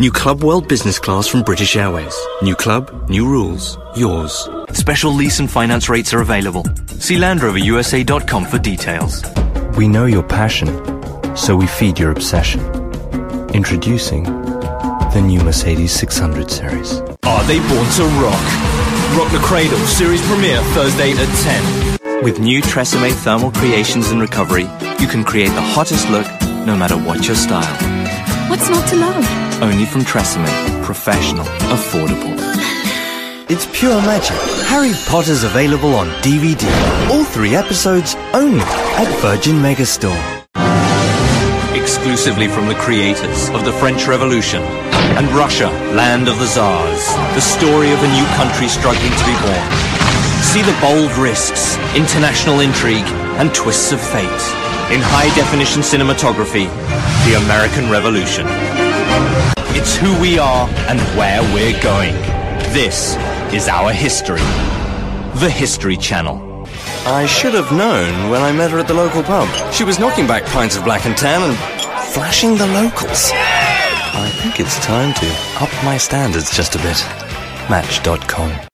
New Club World Business Class from British Airways. New club, new rules, yours. Special lease and finance rates are available. See LandRoverUSA.com for details. We know your passion, so we feed your obsession. Introducing the new Mercedes 600 series. Are they born to rock? Rock the Cradle, series premiere Thursday at 10. With new Tresemme Thermal Creations and Recovery, you can create the hottest look no matter what your style. What's not to love? Only from Tresemme. Professional. Affordable. It's pure magic. Harry Potter's available on DVD. All 3 episodes only at Virgin Megastore. Exclusively from the creators of the French Revolution and Russia, land of the Tsars. The story of a new country struggling to be born. See the bold risks, international intrigue, and twists of fate. In high-definition cinematography, the American Revolution. It's who we are and where we're going. This is our history. The History Channel. I should have known when I met her at the local pub. She was knocking back pints of Black and Tan and flashing the locals. I think it's time to up my standards just a bit. Match.com